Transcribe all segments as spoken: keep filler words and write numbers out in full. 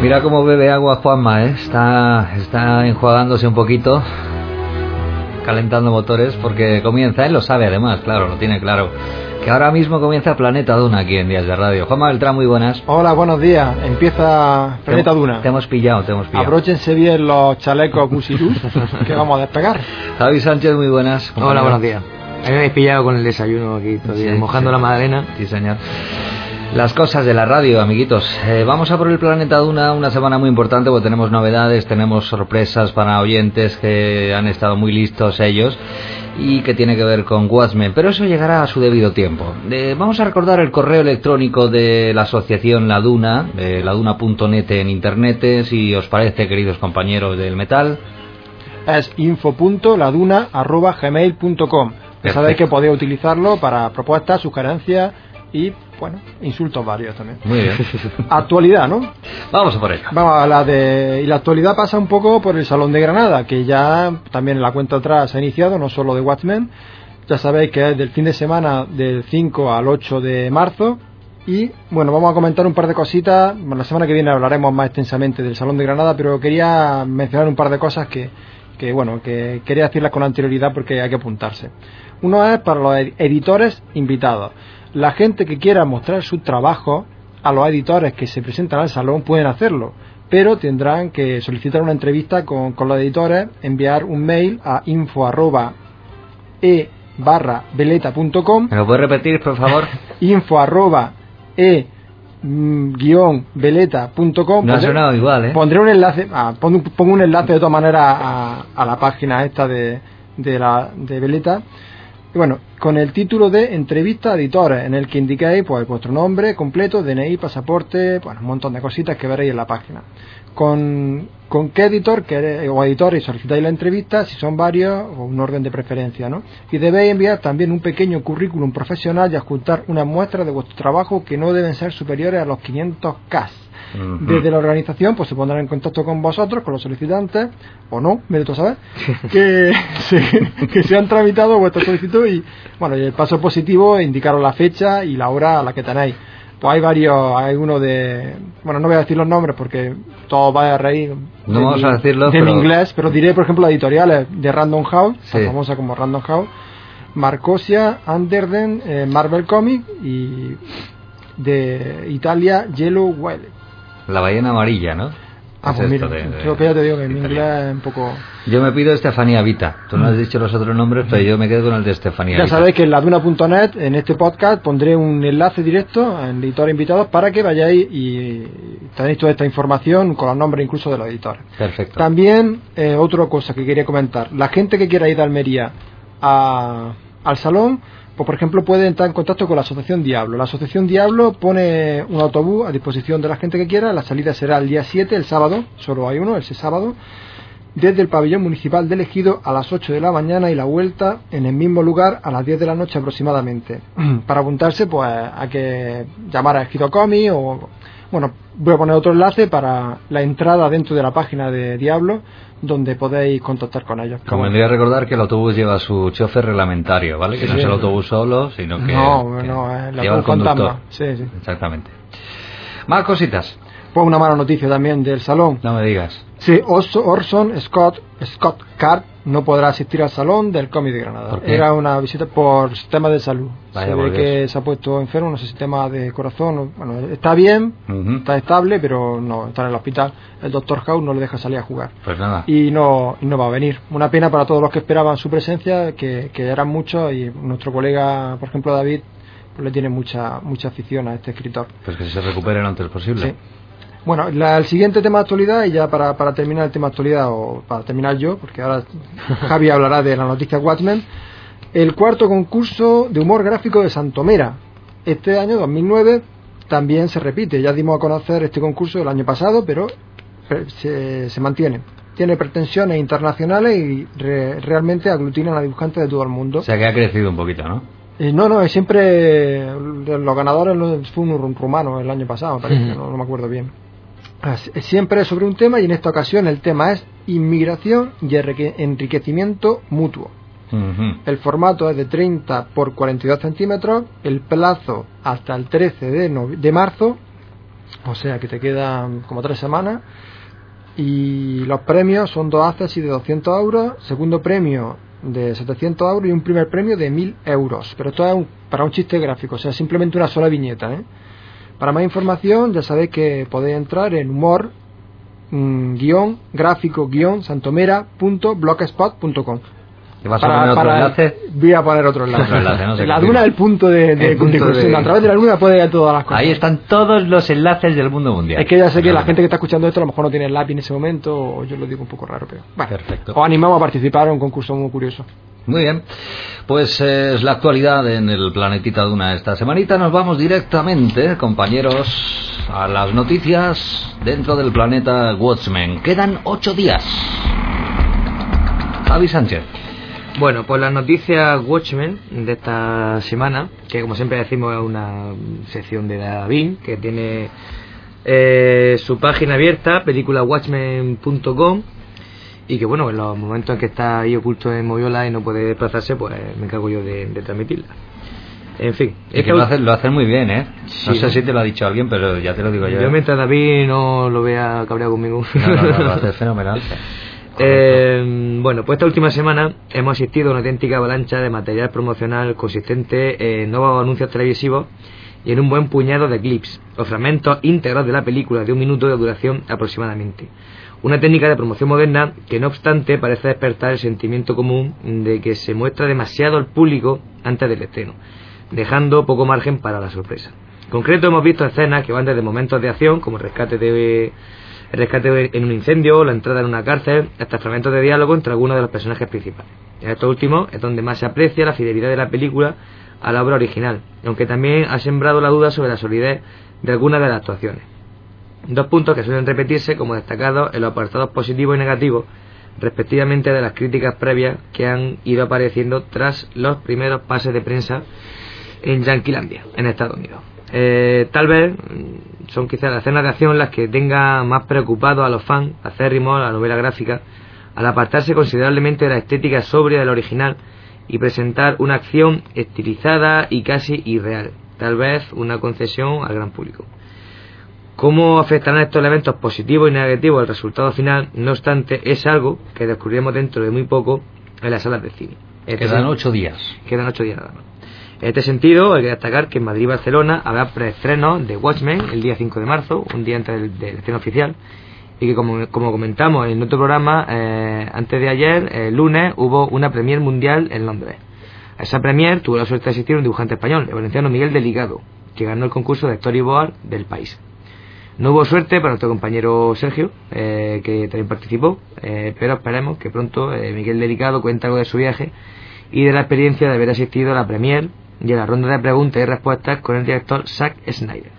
Mira cómo bebe agua Juanma, ¿eh? Está, está enjuagándose un poquito, calentando motores, porque comienza, él lo sabe además, claro, lo tiene claro, que ahora mismo comienza Planeta Duna aquí en Días de Radio. Juanma Beltrán, muy buenas. Hola, buenos días. Empieza Planeta te, Duna. Te hemos pillado, te hemos pillado. Abróchense bien los chalecos Busirú, que vamos a despegar. Javi Sánchez, muy buenas. Compañero. Hola, buenos días. A mí me habéis pillado con el desayuno aquí todavía, sí, mojando sí. la magdalena. Sí, señor. Las cosas de la radio, amiguitos. Eh, vamos a por el Planeta Duna, una semana muy importante porque tenemos novedades, tenemos sorpresas para oyentes que han estado muy listos ellos y que tiene que ver con Watchmen, pero eso llegará a su debido tiempo. Eh, vamos a recordar el correo electrónico de la asociación La Duna, eh, laduna punto net en internet, si os parece, queridos compañeros del metal. Es info punto laduna arroba gmail punto com. Ya sabéis que podéis utilizarlo para propuestas, sugerencias y, bueno, insultos varios también. Muy bien. Actualidad, ¿no? Vamos a por ello. Vamos a la de... Y la actualidad pasa un poco por el Salón de Granada, que ya también en la cuenta atrás ha iniciado, no solo de Watchmen. Ya sabéis que es del fin de semana del cinco al ocho de marzo. Y, bueno, vamos a comentar un par de cositas. Bueno, la semana que viene hablaremos más extensamente del Salón de Granada, pero quería mencionar un par de cosas que, que bueno, que quería decirlas con anterioridad porque hay que apuntarse. Uno es para los editores invitados. La gente que quiera mostrar su trabajo a los editores que se presentan al salón pueden hacerlo, pero tendrán que solicitar una entrevista con, con los editores, enviar un mail a info arroba e barra veleta punto com. ¿Me lo puedes repetir, por favor? info arroba e guión veleta punto com. No ha sonado igual, ¿eh? Pondré un enlace, ah, pongo, pongo un enlace de todas maneras a, a la página esta de, de la de Veleta. Y bueno, con el título de entrevista a editores, en el que indiquéis pues vuestro nombre completo, D N I, pasaporte, bueno, un montón de cositas que veréis en la página. Con, con qué editor queréis, o editores solicitáis la entrevista, si son varios, o un orden de preferencia, ¿no? Y debéis enviar también un pequeño currículum profesional y adjuntar una muestra de vuestro trabajo que no deben ser superiores a los quinientos K. Uh-huh. Desde la organización pues se pondrán en contacto con vosotros, con los solicitantes, o no, me lo sabes, que se, que se han tramitado vuestra solicitud y bueno, y el paso positivo, indicaros la fecha y la hora a la que tenéis. Pues hay varios, hay uno de, bueno, no voy a decir los nombres porque todos vais a reír no de, vamos mi, a decirlo, de pero... mi inglés, pero diré por ejemplo las editoriales de Random House, sí. Tan famosa como Random House, Marcosia, Anderden, eh, Marvel Comics y de Italia Yellow Whale. La ballena amarilla, ¿no? Ah, pues mira, de, de, creo que ya te digo que en mi inglés es un poco... Yo me pido Estefanía Vita. Tú no has dicho los otros nombres, pero yo me quedo con el de Estefanía ya Vita. Ya sabéis que en laduna punto net, en este podcast, pondré un enlace directo en editores invitados para que vayáis y tenéis toda esta información con los nombres incluso de los editores. Perfecto. También, eh, otra cosa que quería comentar. La gente que quiera ir de Almería a, al salón... Pues, por ejemplo, puede entrar en contacto con la Asociación Diablo. La Asociación Diablo pone un autobús a disposición de la gente que quiera. La salida será el día siete, el sábado, solo hay uno, ese sábado, desde el pabellón municipal del Ejido a las ocho de la mañana y la vuelta en el mismo lugar a las diez de la noche aproximadamente. Para apuntarse, pues hay que llamar a Ejido Comi o... Bueno, voy a poner otro enlace para la entrada dentro de la página de Diablo, donde podéis contactar con ellos. Convendría bueno. recordar que el autobús lleva su chofer reglamentario, ¿vale? Que sí, no es el autobús solo, sino que, no, que no, es lleva el conductor. Sí, sí. Exactamente. Más cositas. Pues una mala noticia también del salón. No me digas. Sí, Orson Scott, Scott Card no podrá asistir al salón del cómic de Granada. Era una visita por temas de salud. Vaya, se ve que se ha puesto enfermo, no sé si tema de corazón. Bueno, está bien, uh-huh. está estable, pero no, está en el hospital. El doctor House no le deja salir a jugar. Pues nada. Y no, y no va a venir. Una pena para todos los que esperaban su presencia, que, que eran muchos, y nuestro colega, por ejemplo, David, pues le tiene mucha mucha afición a este escritor. Pues que se recupere lo antes posible. Sí. Bueno, la, el siguiente tema de actualidad, y ya para, para terminar el tema de actualidad, o para terminar yo, porque ahora Javi hablará de la noticia Watchmen, el cuarto concurso de humor gráfico de Santomera. Este año, dos mil nueve, también se repite. Ya dimos a conocer este concurso el año pasado, pero se, se mantiene. Tiene pretensiones internacionales y re, realmente aglutinan a dibujantes de todo el mundo. O sea que ha crecido un poquito, ¿no? Eh, no, no, siempre los ganadores fue un rumano el año pasado, me parece, no, no me acuerdo bien. Siempre sobre un tema, y en esta ocasión el tema es inmigración y enriquecimiento mutuo. Uh-huh. El formato es de treinta por cuarenta y dos centímetros, el plazo hasta el trece de, no, de marzo, O sea que te quedan como tres semanas. Y los premios son dos access de doscientos euros, segundo premio de setecientos euros y un primer premio de mil euros. Pero esto es un, para un chiste gráfico, o sea, simplemente una sola viñeta, ¿eh? Para más información ya sabéis que podéis entrar en humor mmm, guión gráfico guión santomera punto blogspot punto com. ¿Te vas para, a poner otro para, enlace? Voy a poner otro enlace. Otro enlace no sé la luna del punto de, de, punto de, de, de... A través de la luna puede ver todas las cosas. Ahí están todos los enlaces del mundo mundial. Es que ya sé que la gente que está escuchando esto a lo mejor no tiene el lápiz en ese momento, o yo lo digo un poco raro, pero bueno, perfecto. Os animamos a participar en un concurso muy curioso. Muy bien, pues eh, es la actualidad en el Planetita Duna esta semanita. Nos vamos directamente, compañeros, a las noticias dentro del planeta Watchmen. Quedan ocho días. Javi Sánchez. Bueno, pues las noticias Watchmen de esta semana, que como siempre decimos es una sección de David, que tiene eh, su página abierta, película watchmen punto com, y que bueno, en los momentos en que está ahí oculto en Moviola y no puede desplazarse, pues me encargo yo de, de transmitirla. En fin. Es que lo hacen lo hacen muy bien, ¿eh? Sí, no sé ¿no? si te lo ha dicho alguien, pero ya te lo digo yo. Yo mientras David no lo vea cabreado conmigo. No, no, no, lo hace fenomenal. Eh, bueno, pues esta última semana hemos asistido a una auténtica avalancha de material promocional consistente en nuevos anuncios televisivos y en un buen puñado de clips o fragmentos íntegros de la película de un minuto de duración aproximadamente. Una técnica de promoción moderna que no obstante parece despertar el sentimiento común de que se muestra demasiado al público antes del estreno, dejando poco margen para la sorpresa. En concreto hemos visto escenas que van desde momentos de acción como el rescate de... el rescate en un incendio, la entrada en una cárcel, hasta fragmentos de diálogo entre algunos de los personajes principales. En estos últimos es donde más se aprecia la fidelidad de la película a la obra original, aunque también ha sembrado la duda sobre la solidez de algunas de las actuaciones. Dos puntos que suelen repetirse como destacados en los apartados positivos y negativos, respectivamente de las críticas previas que han ido apareciendo tras los primeros pases de prensa en Yanquilandia, en Estados Unidos. Eh, tal vez son quizás las escenas de acción las que tengan más preocupados a los fans acérrimos a la novela gráfica, al apartarse considerablemente de la estética sobria del original y presentar una acción estilizada y casi irreal, tal vez una concesión al gran público. Cómo afectarán estos elementos positivos y negativos al resultado final, no obstante, es algo que descubriremos dentro de muy poco en las salas de cine. Este quedan ocho días. Quedan ocho días nada más. En este sentido, hay que destacar que en Madrid y Barcelona habrá preestrenos de Watchmen el día cinco de marzo, un día antes del, del estreno oficial, y que como, como comentamos en otro programa, eh, antes de ayer, el lunes, hubo una premier mundial en Londres. A esa premier tuvo la suerte de asistir un dibujante español, el valenciano Miguel Delicado, que ganó el concurso de storyboard del país. No hubo suerte para nuestro compañero Sergio, eh, que también participó, eh, pero esperemos que pronto eh, Miguel Delicado cuente algo de su viaje y de la experiencia de haber asistido a la premier y a la ronda de preguntas y respuestas con el director Zack Snyder.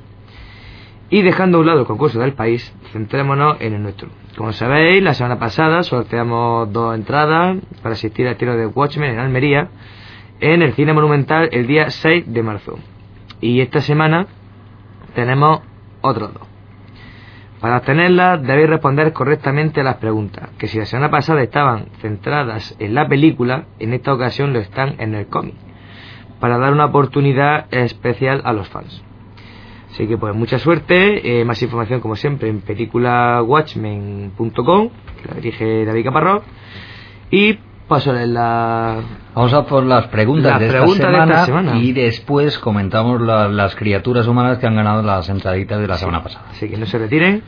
Y dejando a un lado el concurso del país, centrémonos en el nuestro. Como sabéis, la semana pasada sorteamos dos entradas para asistir al estreno de Watchmen en Almería, en el Cine Monumental el día seis de marzo. Y esta semana tenemos otros dos. Para obtenerlas debéis responder correctamente a las preguntas, que si la semana pasada estaban centradas en la película, en esta ocasión lo están en el cómic, para dar una oportunidad especial a los fans. Así que pues mucha suerte, eh, más información como siempre en película watchmen punto com, que la dirige David Caparrós, y paso a la... Vamos a por las preguntas, las de, esta preguntas semana, de esta semana y después comentamos la, las criaturas humanas que han ganado las entraditas de la sí, semana pasada. Así que no se retiren.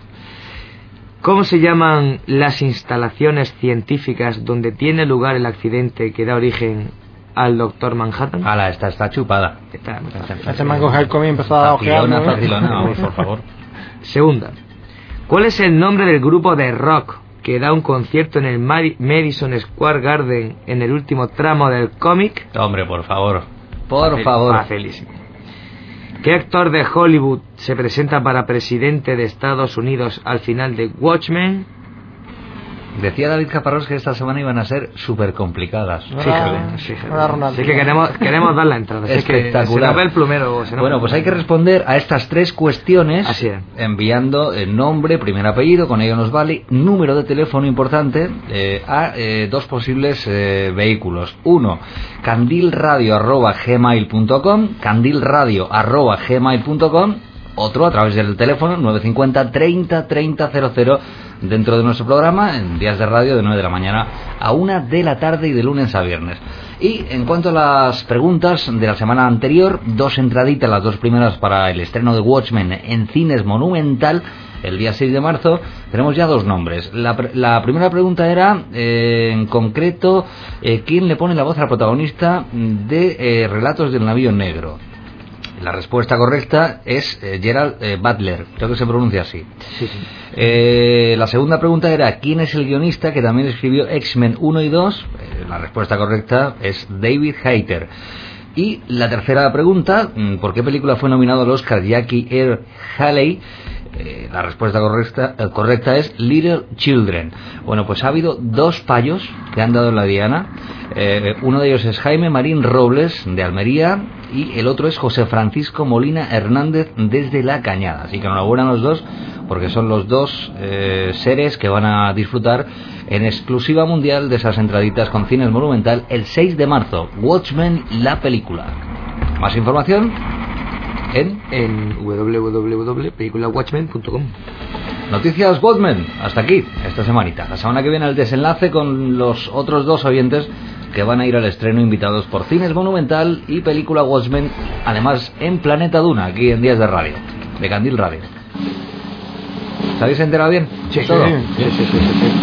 ¿Cómo se llaman las instalaciones científicas donde tiene lugar el accidente que da origen al Doctor Manhattan? Ala, esta está chupada. Está muy fácil. Este me ha cogido el cómic y empezó a ojear. Facilona, ¿no? facilona, vamos, por favor. Segunda. ¿Cuál es el nombre del grupo de rock que da un concierto en el Madison Square Garden en el último tramo del cómic? Hombre, por favor. Por Facil, favor. Facilísimo. ¿Qué actor de Hollywood se presenta para presidente de Estados Unidos al final de Watchmen? Decía David Caparrós que esta semana iban a ser súper complicadas. Ahora, Fíjate, ahora Ronaldo. Así que queremos, queremos dar la entrada. Así que Espectacular. se nos ve el plumero. se nos Bueno, ve- pues hay que responder a estas tres cuestiones Así es. enviando el nombre, primer apellido, con ello nos vale, número de teléfono importante, eh, a eh, dos posibles eh, vehículos. Uno, candilradio arroba gmail punto com, candilradio arroba gmail punto com, otro a través del teléfono nueve cinco cero, treinta, treinta, cero cero dentro de nuestro programa en Días de Radio de nueve de la mañana a una de la tarde y de lunes a viernes. Y en cuanto a las preguntas de la semana anterior, dos entraditas, las dos primeras para el estreno de Watchmen en Cines Monumental el día seis de marzo. Tenemos ya dos nombres. La, la primera pregunta era, eh, en concreto, eh, ¿quién le pone la voz al protagonista de eh, Relatos del Navío Negro? La respuesta correcta es eh, Gerald eh, Butler, creo que se pronuncia así. Sí, sí. Eh, la segunda pregunta era, ¿quién es el guionista que también escribió X-Men uno y dos? Eh, la respuesta correcta es David Hayter. Y la tercera pregunta, ¿por qué película fue nominado al Oscar Jackie Earle Haley? Eh, la respuesta correcta, eh, correcta es Little Children. Bueno, pues ha habido dos fallos que han dado en la diana. Eh, uno de ellos es Jaime Marín Robles, de Almería, y el otro es José Francisco Molina Hernández, desde La Cañada. Así que enhorabuena a los dos, porque son los dos eh, seres que van a disfrutar en exclusiva mundial de esas entraditas con Cines Monumental el seis de marzo. Watchmen, la película. Más información en, en w w w punto película watchmen punto com. Noticias Watchmen, hasta aquí esta semanita. La semana que viene el desenlace con los otros dos oyentes que van a ir al estreno, invitados por Cines Monumental y película Watchmen, además en Planeta Duna, aquí en Días de Radio, de Candil Radio. ¿Se habéis enterado bien? Sí, ¿Todo? Sí, sí, sí, sí, sí.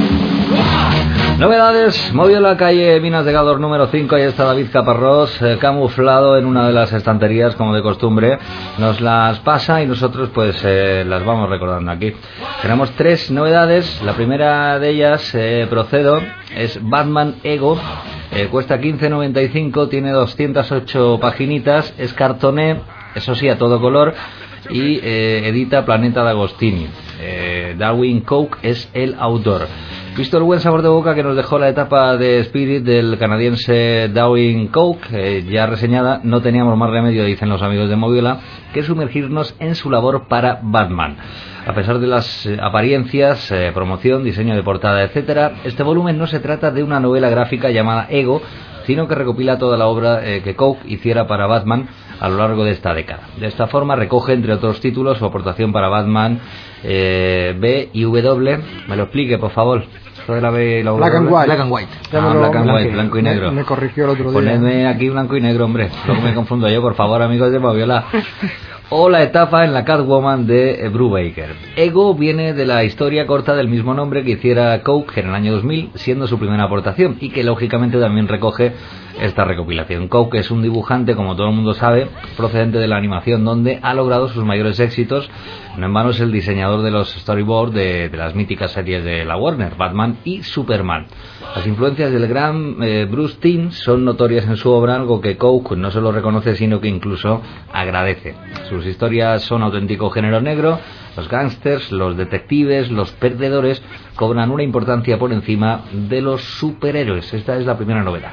Novedades, movió la calle Minas de Gador número cinco, ahí está David Caparrós, eh, camuflado en una de las estanterías, como de costumbre, nos las pasa y nosotros pues eh, las vamos recordando aquí. Tenemos tres novedades, la primera de ellas, eh, procedo, es Batman Ego, eh, cuesta quince noventa y cinco, tiene doscientas ocho paginitas, es cartoné, eso sí, a todo color, y eh, edita Planeta de Agostini. eh, Darwin Coke es el autor. Visto el buen sabor de boca que nos dejó la etapa de Spirit del canadiense Darwin Coke, eh, ya reseñada, no teníamos más remedio, dicen los amigos de Moviola, que sumergirnos en su labor para Batman. A pesar de las eh, apariencias, eh, promoción, diseño de portada, etcétera, este volumen no se trata de una novela gráfica llamada Ego, sino que recopila toda la obra eh, que Coke hiciera para Batman a lo largo de esta década. De esta forma recoge, entre otros títulos, su aportación para Batman eh, B y W. Me lo explique, por favor. Esto de la B y la Black and White. Black and White. Ah, Black and White, blanco y negro. Me, me corrigió el otro día. Ponedme aquí blanco y negro, hombre. Luego me confundo yo, por favor, amigos de Moviola. O la etapa en la Catwoman de Brubaker. Ego viene de la historia corta del mismo nombre que hiciera Coke en el año dos mil, siendo su primera aportación, y que lógicamente también recoge esta recopilación. Coke es un dibujante, como todo el mundo sabe, procedente de la animación, donde ha logrado sus mayores éxitos. No en vano es el diseñador de los storyboards de, de las míticas series de la Warner, Batman y Superman. Las influencias del gran eh, Bruce Timm son notorias en su obra, algo que Coke no solo reconoce, sino que incluso agradece. Sus historias son auténtico género negro, los gángsters, los detectives, los perdedores cobran una importancia por encima de los superhéroes. Esta es la primera novedad.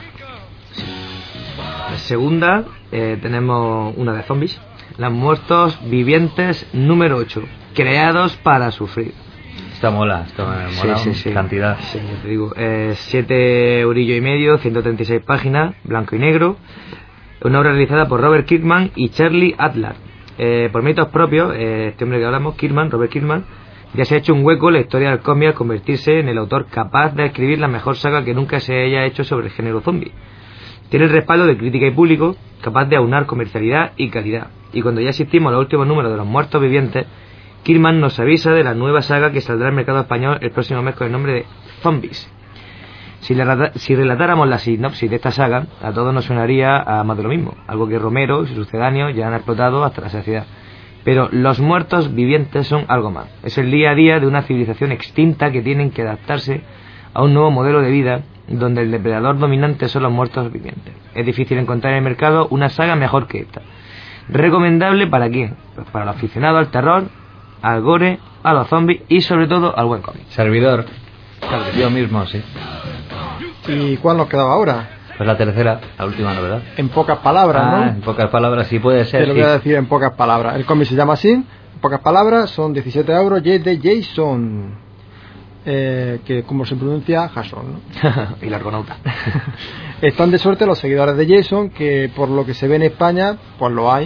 La segunda, eh, tenemos una de zombies, Los Muertos Vivientes número ocho, creados para sufrir. Esta mola, esta mola, sí, sí, sí. Cantidad. Sí, yo te digo, eh, siete eurillos y medio, ciento treinta y seis páginas, blanco y negro. Una obra realizada por Robert Kirkman y Charlie Adler. Eh, por méritos propios, eh, este hombre que hablamos, Kirkman, Robert Kirkman, ya se ha hecho un hueco en la historia del cómic al convertirse en el autor capaz de escribir la mejor saga que nunca se haya hecho sobre el género zombie. Tiene el respaldo de crítica y público, capaz de aunar comercialidad y calidad. Y cuando ya asistimos a los últimos números de Los Muertos Vivientes, Kirkman nos avisa de la nueva saga que saldrá al mercado español el próximo mes con el nombre de Zombies. Si, le, si relatáramos la sinopsis de esta saga, a todos nos sonaría a más de lo mismo, algo que Romero y sus sucedáneos ya han explotado hasta la saciedad. Pero los muertos vivientes son algo más. Es el día a día de una civilización extinta que tienen que adaptarse a un nuevo modelo de vida donde el depredador dominante son los muertos vivientes. Es difícil encontrar en el mercado una saga mejor que esta. ¿Recomendable para quién? Pues para los aficionados al terror, al gore, a los zombies y sobre todo al buen cómic. Servidor. Yo mismo, sí. ¿Y cuál nos quedaba ahora? Pues la tercera, la última novedad. En pocas palabras, ah, ¿no? En pocas palabras, sí puede ser. Te lo sí. voy a decir en pocas palabras. El cómic se llama así, en pocas palabras, son diecisiete euros, y es de Jason. Eh, que como se pronuncia, Jason, ¿no? Y la argonauta. Están de suerte los seguidores de Jason, que por lo que se ve en España, pues lo hay.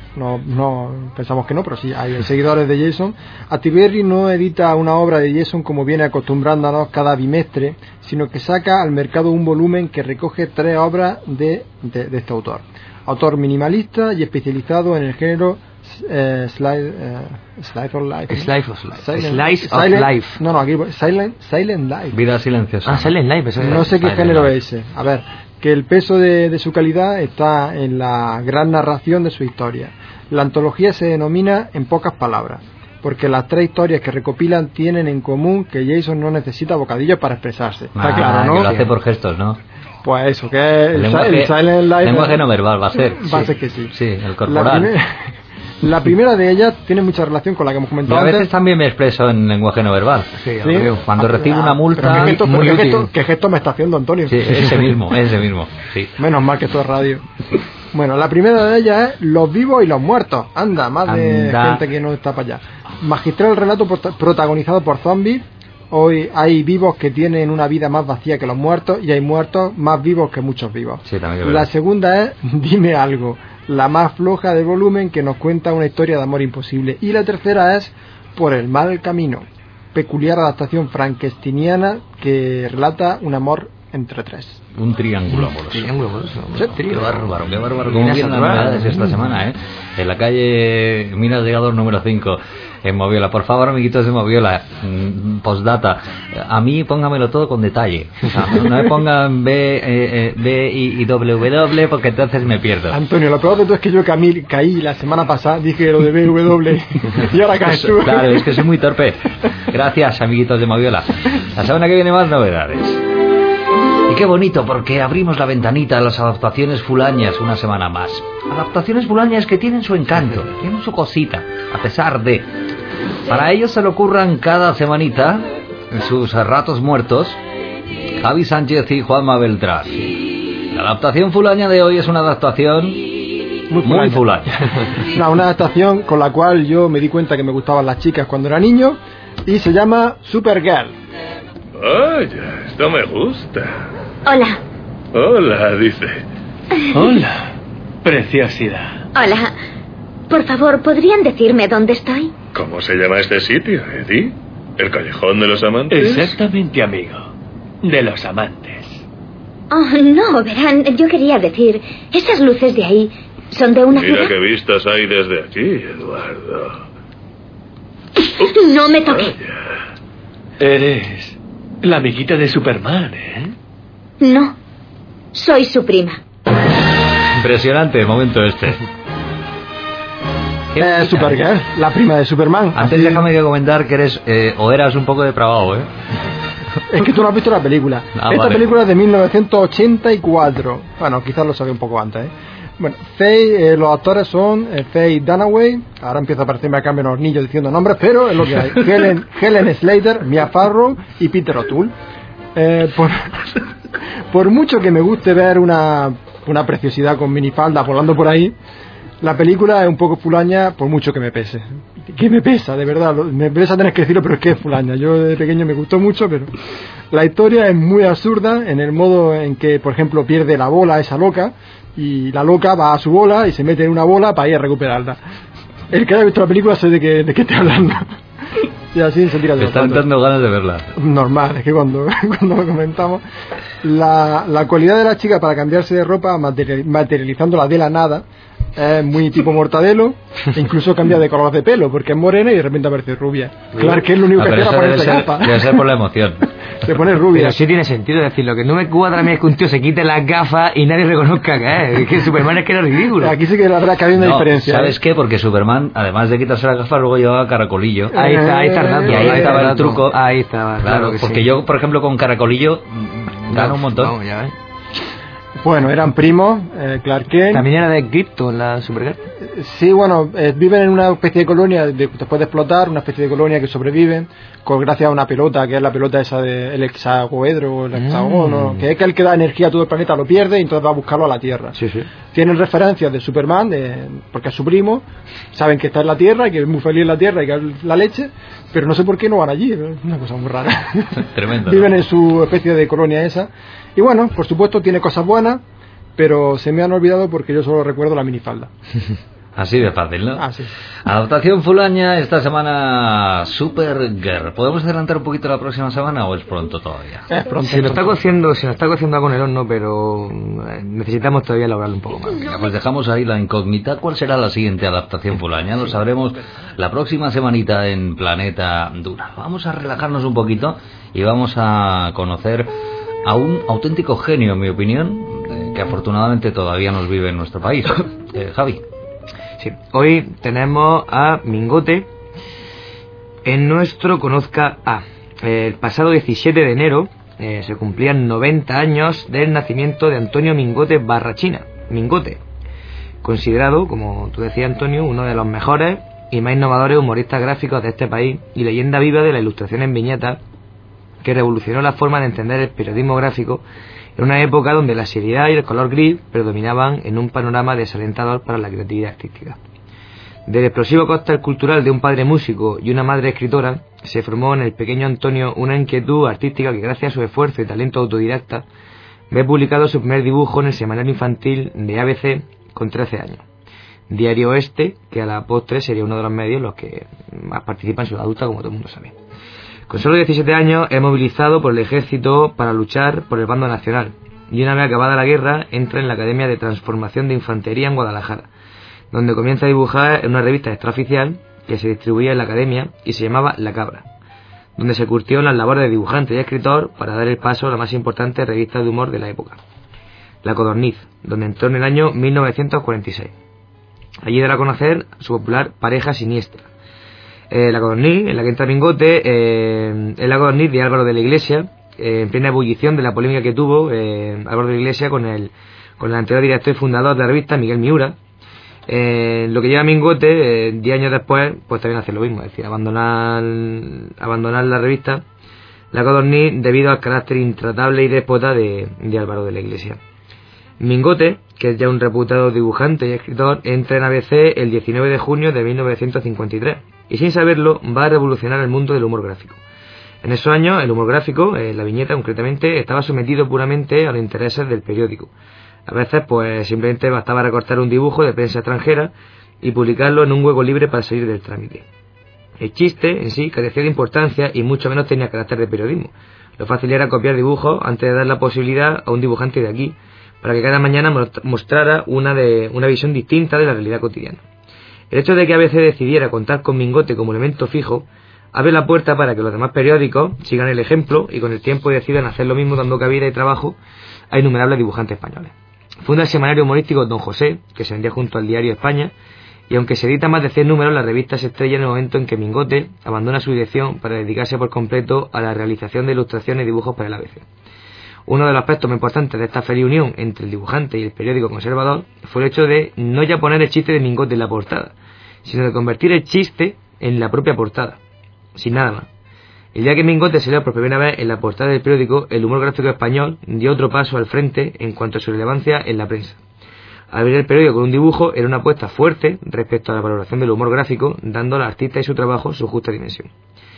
no, no pensamos que no, pero sí hay seguidores de Jason. Astiberri no edita una obra de Jason como viene acostumbrándonos cada bimestre, sino que saca al mercado un volumen que recoge tres obras de, de, de este autor. Autor minimalista y especializado en el género eh, slide, eh, Slice of Life. Slice of Life. Silent, Slice of silent, Life. No, no, aquí Silent, silent Life. Vida silenciosa. Ah, Silent Life. Eso No es. sé qué Silent género Life. es ese. A ver, que el peso de, de su calidad está en la gran narración de su historia. La antología se denomina En pocas palabras, porque las tres historias que recopilan tienen en común que Jason no necesita bocadillos para expresarse. Está Ah, claro, ¿no? que lo hace por gestos, ¿no? Pues eso, que es el, El lenguaje, el Silent Life. lenguaje no verbal va a ser. Va a Sí. ser que sí. Sí, el La, corporal. primer- la primera de ellas tiene mucha relación con la que hemos Yo comentado a veces antes. también me expreso en lenguaje no verbal. Sí, ¿Sí? lo veo. Cuando recibo una Ah, multa, pero ¿qué gesto, muy pero qué útil. gesto- qué gesto me está haciendo Antonio? Sí, ese mismo, ese mismo. Sí. Menos mal que esto es radio. Bueno, la primera de ellas es Los vivos y los muertos. Anda, más de Anda. gente que no está para allá. Magistral relato prota- protagonizado por zombies. Hoy hay vivos que tienen una vida más vacía que los muertos y hay muertos más vivos que muchos vivos. Sí, también es La verdad. segunda es Dime algo, la más floja del volumen que nos cuenta una historia de amor imposible. Y la tercera es Por el mal camino, peculiar adaptación frankensteiniana que relata un amor entre tres. Un triángulo amoroso. Triángulo amoroso. Sí. Qué bárbaro, qué bárbaro. Cómo Minas vienen las Natural. novedades esta semana, ¿eh? En la calle Minas de Gador número cinco, en Moviola. Por favor, amiguitos de Moviola, mm, postdata, a mí póngamelo todo con detalle. O sea, no me pongan B, eh, eh, B y, y W W porque entonces me pierdo. Antonio, lo peor de todo es que yo camí- caí la semana pasada, dije lo de B W y ahora caes tú. Claro, es que soy muy torpe. Gracias, amiguitos de Moviola. La semana que viene más novedades. Y qué bonito, porque abrimos la ventanita a las adaptaciones fulañas una semana más. Adaptaciones fulañas que tienen su encanto, tienen su cosita, a pesar de... Para ellos se le ocurran cada semanita, en sus ratos muertos, Javi Sánchez y Juanma Beltrán. La adaptación fulaña de hoy es una adaptación Muy muy fulaña. fulaña. No, una adaptación con la cual yo me di cuenta que me gustaban las chicas cuando era niño y se llama Supergirl. Vaya, esto me gusta. Hola, Hola, dice. Hola, preciosidad. hola. Por favor, ¿podrían decirme dónde estoy? ¿Cómo se llama este sitio, Eddie? ¿El Callejón de los Amantes? Exactamente, amigo. De los amantes. Oh, no, verán, yo quería decir, esas luces de ahí son de una Mira ciudad. qué vistas hay desde aquí, Eduardo. No me toque. Vaya. Eres la amiguita de Superman, ¿eh? No, soy su prima. Impresionante el momento este. Qué Eh, bonita, Supergirl, ¿eh? la prima de Superman. Antes Así- déjame que comentar que eres eh, o eras un poco depravado, ¿eh? Es que tú no has visto la película. Ah, Esta vale. película es de mil novecientos ochenta y cuatro. Bueno, quizás lo sabía un poco antes, ¿eh? Bueno, Faye, eh, los actores son eh, Faye Dunaway, ahora empieza a aparecerme acá menos niños diciendo nombres, pero es lo que hay. Helen, Helen Slater, Mia Farrow y Peter O'Toole. Eh, por, por mucho que me guste ver una, una preciosidad con minifalda volando por ahí, la película es un poco fulaña por mucho que me pese. Que me pesa, de verdad. lo- Me pesa tener que decirlo, pero es que es fulaña. Yo de pequeño me gustó mucho, pero la historia es muy absurda en el modo en que, por ejemplo, pierde la bola esa loca y la loca va a su bola y se mete en una bola para ir a recuperarla. El que haya visto la película sé de qué, de qué estoy hablando. Y así se tira de Me los están patos. dando ganas de verla. Normal, es que cuando, cuando lo comentamos, la, la cualidad de la chica para cambiarse de ropa, material- materializándola de la nada, es muy tipo Mortadelo, e incluso cambia de color de pelo, porque es morena y de repente aparece rubia. Claro que es lo único Ah, que pero hacía eso era debe ponerse ser, gafas. debe ser por la emoción. Se pone rubia. Pero sí tiene sentido decir, lo que no me cuadra a mí es que un tío se quite las gafas y nadie reconozca que es. Es que Superman es que era ridículo. Aquí sí que la verdad que hay una No, diferencia. ¿sabes ¿eh? qué? Porque Superman, además de quitarse las gafas, luego llevaba caracolillo. Ahí está, ahí está el dato. Y ahí está estaba el dato. truco. Ahí estaba, claro, Claro, que porque sí. yo, por ejemplo, con caracolillo mm, gano un montón. Vamos, ya ves. Bueno, eran primos, eh, Clark Kent. También era de Krypton, la Supergirl. Sí, bueno, eh, viven en una especie de colonia de- después de explotar, una especie de colonia que sobreviven con gracias a una pelota, que es la pelota esa del hexagoedro, o el hexagono, que es que el que da energía a todo el planeta lo pierde y entonces va a buscarlo a la Tierra. Sí, sí. Tienen referencias de Superman, de, porque es su primo, saben que está en la Tierra, que es muy feliz en la Tierra y que es la leche, pero no sé por qué no van allí, es una cosa muy rara. Tremendo. Viven en su especie de colonia esa. Y bueno, por supuesto tiene cosas buenas, pero se me han olvidado porque yo solo recuerdo la minifalda. Así de fácil, ¿no? Así. Adaptación Fulaña, esta semana Supergirl. ¿Podemos adelantar un poquito la próxima semana o es pronto todavía? Es pronto. Se nos está cociendo, se nos está cociendo con el horno, pero necesitamos todavía elaborarlo un poco más. Venga, pues dejamos ahí la incógnita. ¿Cuál será la siguiente adaptación Fulaña? Lo sabremos la próxima semanita en Planeta Duna. Vamos a relajarnos un poquito y vamos a conocer a un auténtico genio, en mi opinión, eh, que afortunadamente todavía nos vive en nuestro país. Eh, Javi. Sí, hoy tenemos a Mingote en nuestro Conozca A. El pasado diecisiete de enero eh, se cumplían noventa años del nacimiento de Antonio Mingote Barrachina, Mingote, considerado, como tú decías, Antonio, uno de los mejores y más innovadores humoristas gráficos de este país y leyenda viva de la ilustración en viñetas, que revolucionó la forma de entender el periodismo gráfico en una época donde la seriedad y el color gris predominaban en un panorama desalentador para la creatividad artística. Del explosivo cóctel cultural de un padre músico y una madre escritora, se formó en el pequeño Antonio una inquietud artística que, gracias a su esfuerzo y talento autodidacta, ve publicado su primer dibujo en el semanario infantil de A B C con trece años. Diario Oeste, que a la postre sería uno de los medios en los que más participa en su adulta, como todo el mundo sabe. Con solo diecisiete años es movilizado por el ejército para luchar por el bando nacional, y una vez acabada la guerra entra en la Academia de Transformación de Infantería en Guadalajara, donde comienza a dibujar en una revista extraoficial que se distribuía en la academia y se llamaba La Cabra, donde se curtió en las labores de dibujante y escritor para dar el paso a la más importante revista de humor de la época, La Codorniz, donde entró en el año mil novecientos cuarenta y seis. Allí dará a conocer su popular Pareja Siniestra. Eh, la Codorniz, en la que entra Mingote, eh, es la Codorniz de Álvaro de la Iglesia, eh, en plena ebullición de la polémica que tuvo eh, Álvaro de la Iglesia con el, con el anterior director y fundador de la revista, Miguel Miura. Eh, lo que lleva Mingote, eh, diez años después, pues también hace lo mismo, es decir, abandonar, abandonar la revista, La Codorniz, debido al carácter intratable y déspota de, de Álvaro de la Iglesia. Mingote, que es ya un reputado dibujante y escritor, entra en A B C el diecinueve de junio de mil novecientos cincuenta y tres, y sin saberlo va a revolucionar el mundo del humor gráfico. En esos años, el humor gráfico, eh, la viñeta concretamente, estaba sometido puramente a los intereses del periódico. A veces, pues, simplemente bastaba recortar un dibujo de prensa extranjera y publicarlo en un hueco libre para salir del trámite. El chiste, en sí, carecía de importancia y mucho menos tenía carácter de periodismo. Lo fácil era copiar dibujos antes de dar la posibilidad a un dibujante de aquí, para que cada mañana mostrara una, de, una visión distinta de la realidad cotidiana. El hecho de que A B C decidiera contar con Mingote como elemento fijo abre la puerta para que los demás periódicos sigan el ejemplo y con el tiempo decidan hacer lo mismo, dando cabida y trabajo a innumerables dibujantes españoles. Funda el semanario humorístico Don José, que se vendía junto al Diario España, y aunque se edita más de cien números, la revista se estrella en el momento en que Mingote abandona su dirección para dedicarse por completo a la realización de ilustraciones y dibujos para el A B C. Uno de los aspectos más importantes de esta feliz unión entre el dibujante y el periódico conservador fue el hecho de no ya poner el chiste de Mingote en la portada, sino de convertir el chiste en la propia portada, sin nada más. El día que Mingote salió por primera vez en la portada del periódico, el humor gráfico español dio otro paso al frente en cuanto a su relevancia en la prensa. Abrir el periódico con un dibujo era una apuesta fuerte respecto a la valoración del humor gráfico, dando al artista y su trabajo su justa dimensión.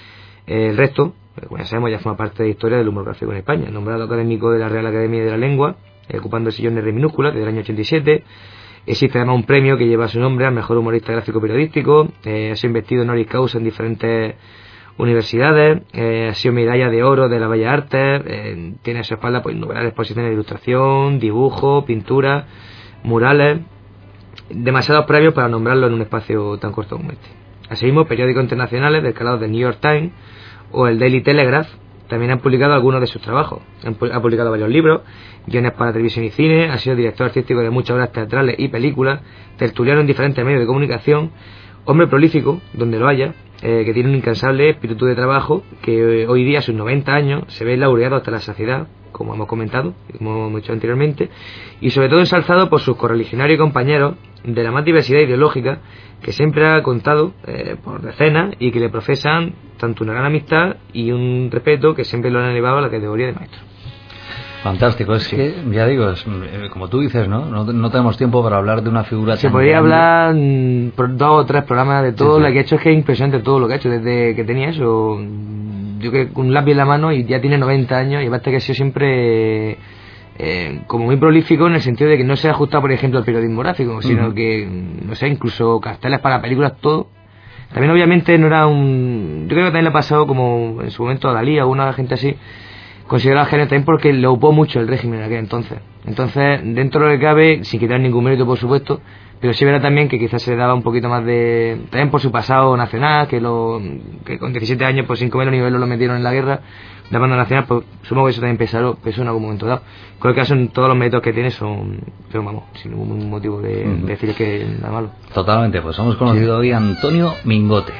El resto, como ya sabemos, ya forma parte de la historia del humor gráfico en España. Nombrado académico de la Real Academia de la Lengua, eh, ocupando el sillón de R minúscula desde el año ochenta y siete. Existe además un premio que lleva su nombre al mejor humorista gráfico periodístico. Eh, ha sido investido honoris causa en diferentes universidades. Eh, ha sido medalla de oro de la Bellas Artes. Eh, tiene a su espalda pues innumerables exposiciones de ilustración, dibujo, pintura, murales. Demasiados premios para nombrarlo en un espacio tan corto como este. Asimismo, periódicos internacionales del calado del New York Times o el Daily Telegraph también han publicado algunos de sus trabajos. Ha publicado varios libros, guiones para televisión y cine, ha sido director artístico de muchas obras teatrales y películas, tertuliano en diferentes medios de comunicación, hombre prolífico, donde lo haya, eh, que tiene un incansable espíritu de trabajo, que hoy día a sus noventa años se ve laureado hasta la saciedad, como hemos comentado, como hemos dicho anteriormente, y sobre todo ensalzado por sus correligionarios y compañeros de la más diversidad ideológica que siempre ha contado eh, por decenas y que le profesan tanto una gran amistad y un respeto que siempre lo han elevado a la categoría de maestro. Fantástico, es sí. que, ya digo, es, como tú dices, ¿no? ¿no? No tenemos tiempo para hablar de una figura Se tan podría grande. hablar mm, por dos o tres programas de todo sí, sí. lo que ha hecho. Es que es impresionante todo lo que ha hecho desde que tenía eso. Yo que con un lápiz en la mano y ya tiene noventa años y aparte que ha sido siempre eh, como muy prolífico en el sentido de que no se ajusta, por ejemplo, al periodismo gráfico, sino uh-huh. que, no sé, incluso carteles para películas, todo. También obviamente no era un... Yo creo que también le ha pasado como en su momento a Dalí o a una gente así, consideraba genio también porque le ocupó mucho el régimen en aquel entonces. Entonces, dentro de lo que cabe, sin quitar ningún mérito por supuesto, pero sí verá también que quizás se le daba un poquito más de... También por su pasado nacional, que lo que con diecisiete años, pues sin comer ni beberlo lo metieron en la guerra, la banda nacional, pues supongo que eso también pesó, pesó en algún momento dado. En cualquier caso, todos los méritos que tiene son, pero vamos, sin ningún motivo de, uh-huh. de decir que nada malo. Totalmente, pues hemos conocido hoy a Antonio Mingote.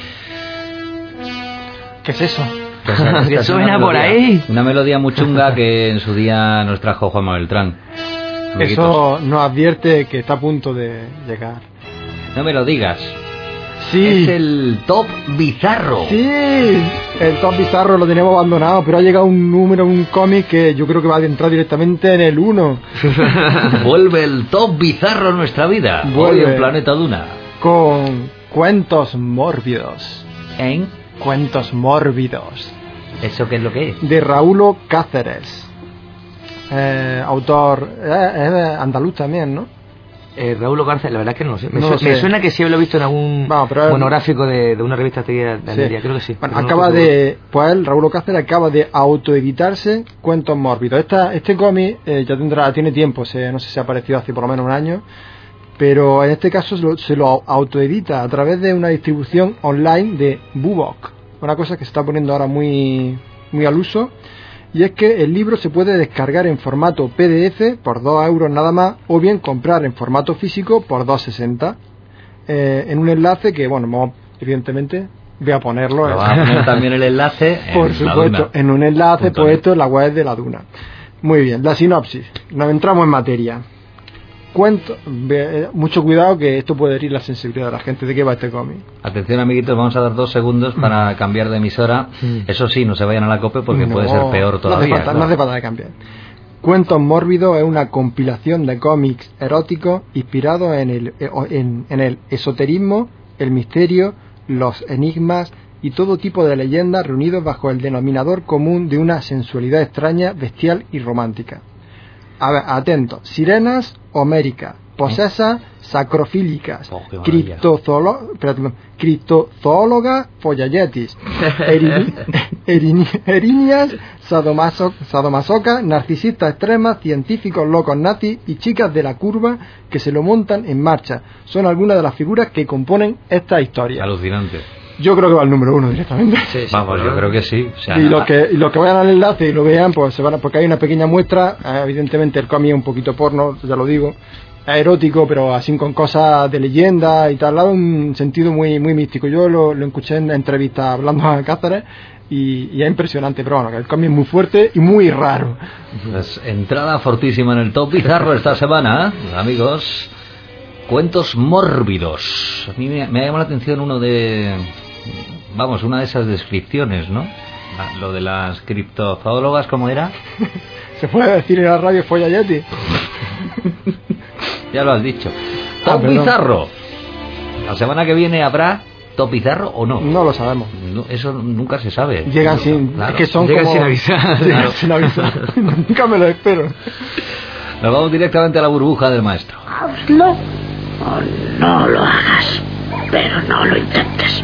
¿Qué es eso? Pues esta ¿Qué suena por ahí? Una melodía muy chunga que en su día nos trajo Juanma Beltrán. Amiguitos. Eso nos advierte que está a punto de llegar. No me lo digas. Sí. Es el Top Bizarro. Sí, el Top Bizarro lo teníamos abandonado, pero ha llegado un número, un cómic que yo creo que va a entrar directamente en el uno. Vuelve el Top Bizarro a nuestra vida. Vuelve. Hoy en Planeta Duna. Con cuentos mórbidos. ¿En? Cuentos mórbidos. ¿Eso qué es lo que es? De Raúl Cáceres. Eh, autor eh, eh, andaluz también, ¿no? Eh, Raúl Cáceres, la verdad es que no lo sé. Me, no su- lo sé. me suena que sí lo he visto en algún Vamos, pero monográfico de, de una revista de, de sí. Almería, creo que sí. Bueno, Pero acaba no de, pues él, Raúl Cáceres, acaba de autoeditarse Cuentos Mórbidos. Esta, este cómic eh, ya tendrá, tiene tiempo, se, no sé si ha aparecido hace por lo menos un año, pero en este caso se lo, se lo autoedita a través de una distribución online de Bubok, una cosa que se está poniendo ahora muy, muy al uso. Y es que el libro se puede descargar en formato P D F por dos euros nada más, o bien comprar en formato físico por dos sesenta, eh, en un enlace que, bueno, vamos, evidentemente voy a ponerlo. Lo va a poner también el enlace. Por en supuesto, en un enlace puesto en la web de la Duna. Muy bien, la sinopsis. Nos entramos en materia. Cuento, ve, mucho cuidado que esto puede herir la sensibilidad de la gente. ¿De qué va este cómic? Atención, amiguitos, vamos a dar dos segundos para cambiar de emisora. Eso sí, no se vayan a la COPE porque no, puede ser peor todavía. No hace falta, ¿no? no hace falta de cambiar. Cuentos Mórbidos es una compilación de cómics eróticos inspirados en el, en, en el esoterismo, el misterio, los enigmas y todo tipo de leyendas reunidos bajo el denominador común de una sensualidad extraña, bestial y romántica. A ver, atento, sirenas homéricas, posesas sacrofílicas, oh, criptozoolo- perdón, criptozoólogas follalletis, erini- erini- erinias, sadomaso- sadomasocas, narcisistas extremas, científicos locos nazis y chicas de la curva que se lo montan en marcha. Son algunas de las figuras que componen esta historia. Alucinante. Yo creo que va al número uno directamente. Sí, sí, Vamos, yo creo que sí. O sea, Y los que, y los que vayan al enlace y lo vean, pues se van a, porque hay una pequeña muestra. Eh, evidentemente el cómic es un poquito porno, ya lo digo, es erótico, pero así con cosas de leyenda y tal, un sentido muy muy místico. Yo lo, lo escuché en entrevistas hablando a Cáceres y, y es impresionante, pero bueno, que el cómic es muy fuerte y muy raro. pues, entrada fortísima en el Top Bizarro esta semana, ¿eh? Amigos. Cuentos mórbidos. A mí me, me ha llamado la atención uno de... Vamos, una de esas descripciones, ¿no? La- lo de las criptozoólogas, ¿cómo era? ¿Se puede decir en la radio Follalleti? Ya lo has dicho. Ah, Top perdón. Bizarro. La semana que viene habrá Top Bizarro o no. No lo sabemos. No, eso nunca se sabe. Llegan sin... Claro. Es que son Llegan como... sin avisar. Llegan Claro. sin avisar. Nunca me lo espero. Nos vamos directamente a la burbuja del maestro. Hazlo o no lo hagas, pero no lo intentes.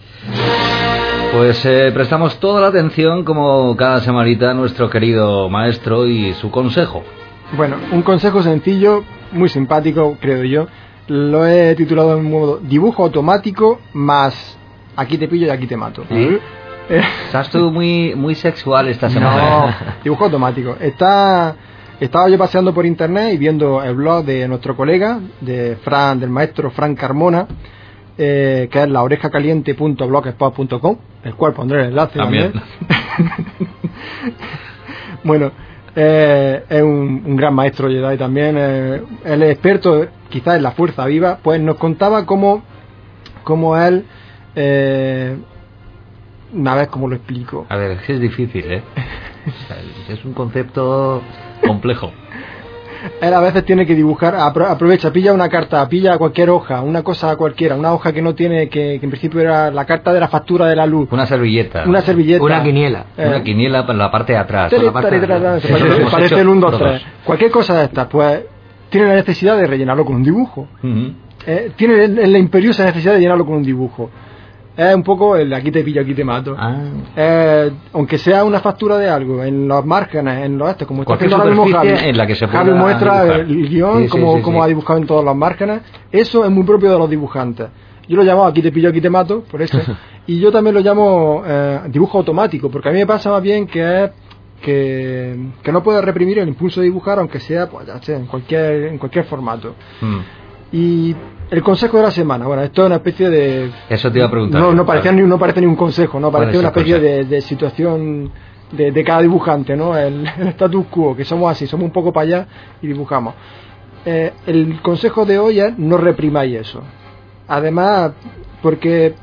Pues eh, prestamos toda la atención, como cada semanita, a nuestro querido maestro y su consejo. Bueno, un consejo sencillo, muy simpático, creo yo. Lo he titulado en modo dibujo automático más aquí te pillo y aquí te mato. ¿Sí? Eh, Estás tú muy, muy sexual esta semana. no, dibujo automático. Está, estaba yo paseando por internet y viendo el blog de nuestro colega, de Fran, del maestro Fran Carmona, eh, que es la oreja caliente punto blogspot punto com, el cual pondré el enlace También. también. Bueno, eh, es un, un gran maestro Jedi también, eh, él es experto quizás en la fuerza viva. Pues nos contaba cómo, cómo él, eh, una vez cómo lo explico. A ver, es que es difícil, ¿eh? O sea, es un concepto complejo. él a veces tiene que dibujar, apro- aprovecha, pilla una carta, pilla cualquier hoja, una cosa cualquiera, una hoja que no tiene, que, que en principio era la carta de la factura de la luz. Una servilleta. Una servilleta. Una quiniela. Eh, Una quiniela en la parte de atrás. Tele, la parte tele, de tele, atrás. tele, Eso lo parece, hemos parece hecho el uno, dos, todos. tres. Cualquier cosa de estas, pues tiene la necesidad de rellenarlo con un dibujo. Ujú. Eh, tiene la imperiosa necesidad de llenarlo con un dibujo. Es un poco el aquí te pillo, aquí te mato. Ah. Eh, aunque sea una factura de algo, en los márgenes, en los este, como está Cualquier haciendo ahora mismo superficie Javi. en la que se pueda Javi muestra dibujar. el guión, Sí, sí, como, sí, como sí. ha dibujado en todos los márgenes. Eso es muy propio de los dibujantes. Yo lo llamo aquí te pillo, aquí te mato, por eso. Y yo también lo llamo eh, dibujo automático, porque a mí me pasa más bien que es que, que no puedes reprimir el impulso de dibujar, aunque sea, pues, ya sé, en cualquier en cualquier formato. Mm. Y el consejo de la semana, bueno, esto es una especie de... Eso te iba a preguntar. No, no, parecía ni, no parece ni un consejo, no ¿Cuál parece es una el especie consejo? de, de situación de, de cada dibujante, ¿no? El, el status quo, que somos así, somos un poco para allá y dibujamos. Eh, el consejo de hoy es no reprimáis eso. Además, porque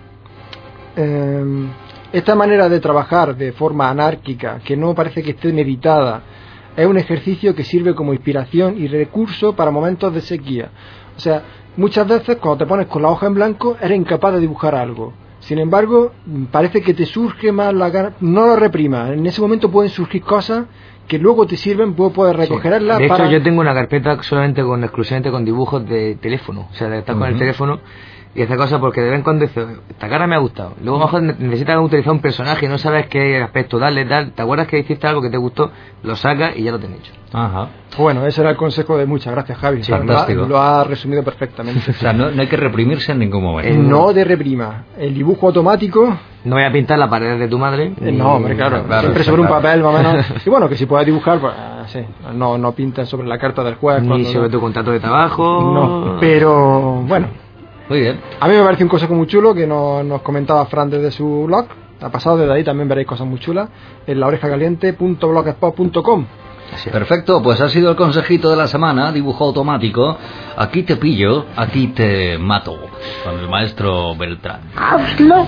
eh, esta manera de trabajar de forma anárquica, que no parece que esté meditada, es un ejercicio que sirve como inspiración y recurso para momentos de sequía. O sea, muchas veces cuando te pones con la hoja en blanco eres incapaz de dibujar algo. Sin embargo, parece que te surge más la gana. No lo reprimas. En ese momento pueden surgir cosas que luego te sirven, puedes poder recogerlas. De hecho, para... yo tengo una carpeta solamente con exclusivamente con dibujos de teléfono. O sea, de estar con Ujú. el teléfono y hacer cosas porque de vez en cuando dices, esta cara me ha gustado. Luego a lo mejor ne- necesitas utilizar un personaje y no sabes qué aspecto darle, tal. ¿Te acuerdas que hiciste algo que te gustó? Lo sacas y ya lo tienes hecho. Ajá. Bueno, ese era el consejo de muchas gracias, Javi. Sí, Lo ha- fantástico. Lo ha resumido perfectamente. O sea, no, no hay que reprimirse en ningún momento. Eh, No de reprima. El dibujo automático, No voy a pintar la pared de tu madre. eh, ni- no, hombre, claro, claro, siempre está sobre un claro. papel más o menos. Y bueno, que si puedes dibujar, pues eh, sí, no, no pintes sobre la carta del juez. Ni cuando- sobre tu contrato de trabajo. No, pero bueno, Muy bien. a mí me parece un consejo muy chulo que nos, nos comentaba Fran desde su blog. Ha pasado desde ahí, también veréis cosas muy chulas en laorejacaliente punto blogspot punto com. Así es. Perfecto, pues ha sido el consejito de la semana, dibujo automático. Aquí te pillo, aquí te mato, con el maestro Beltrán. Hazlo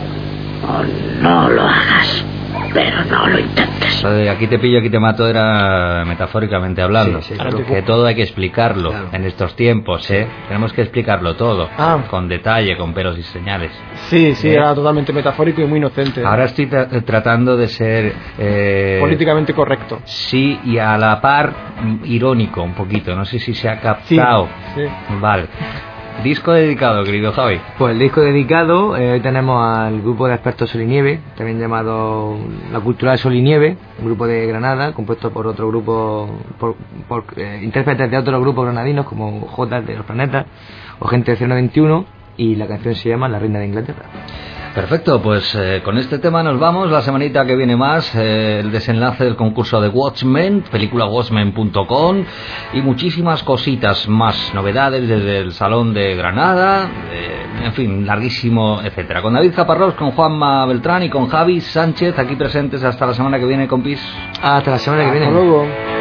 o no lo hagas, pero no lo intentes. Lo de aquí te pillo, aquí te mato era metafóricamente hablando. Sí, sí, Claro, claro. que todo hay que explicarlo Claro. en estos tiempos, ¿eh? Tenemos que explicarlo todo, Ah. con detalle, con pelos y señales. Sí, sí, ¿Eh? era totalmente metafórico y muy inocente. Ahora estoy tra- tratando de ser... eh, Políticamente correcto. Sí, y a la par mm, irónico un poquito. No sé si se ha captado. Sí. Vale. Disco dedicado, querido Javi. Pues el disco dedicado, eh, hoy tenemos al grupo de expertos Sol y Nieve, también llamado La Cultural Sol y Nieve, un grupo de Granada, compuesto por otro grupo, por, por eh, intérpretes de otros grupos granadinos como J de los Planetas o Gente de Cielo veintiuno, y la canción se llama La Reina de Inglaterra. Perfecto, pues eh, con este tema nos vamos. La semanita que viene más, eh, el desenlace del concurso de Watchmen, película watchmen punto com, y muchísimas cositas más, novedades desde el Salón de Granada, eh, en fin, larguísimo, etcétera. Con David Caparrós, con Juanma Beltrán y con Javi Sánchez aquí presentes hasta la semana que viene, compis. Hasta la semana que viene. Hasta luego.